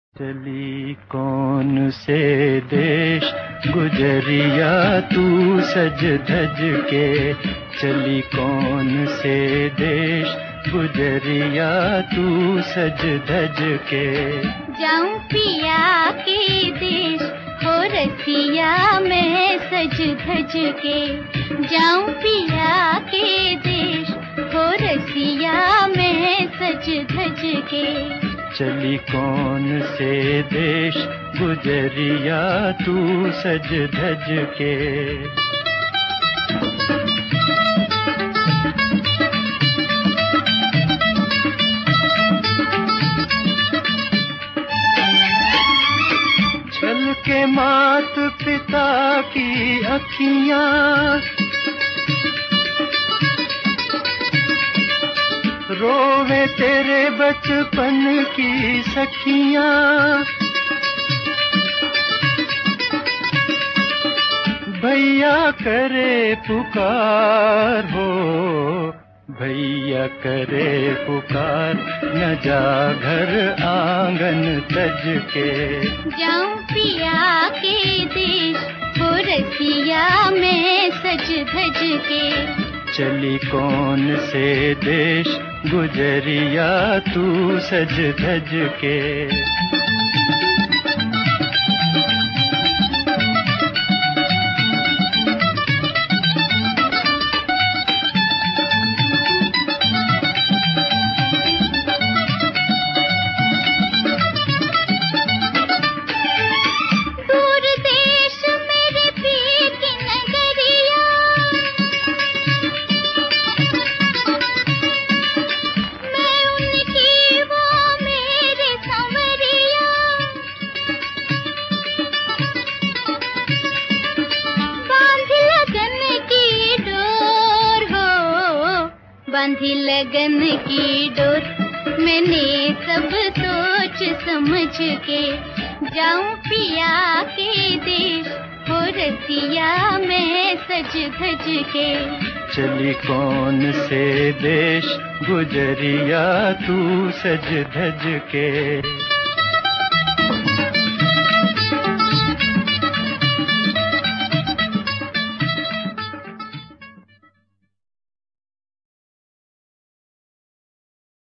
चली कौन से देश गुजरिया तू सज धज के, चली कौन से देश गुजरिया तू सज धज के। जाऊं पिया के देश हो रसिया मैं सज धज के, जाऊं पिया के देश हो रसिया मैं सज धज के। चली कौन से देश गुजरिया तू सज धज के। छल के मात पिता की अखियां, रोवे तेरे बचपन की सखियां। भैया करे पुकार हो, भैया करे पुकार, न जा घर आंगन तज के। जाऊं पिया के देश हो रसिया मैं सज धज के। चली कौन से देश गुजरिया तू सज धज के। बांधी लगन की डोर मैंने सब सोच समझ के। जाऊं पिया के देश हो रसिया मैं सज धज के। चली कौन से देश गुजरिया तू सज धज के।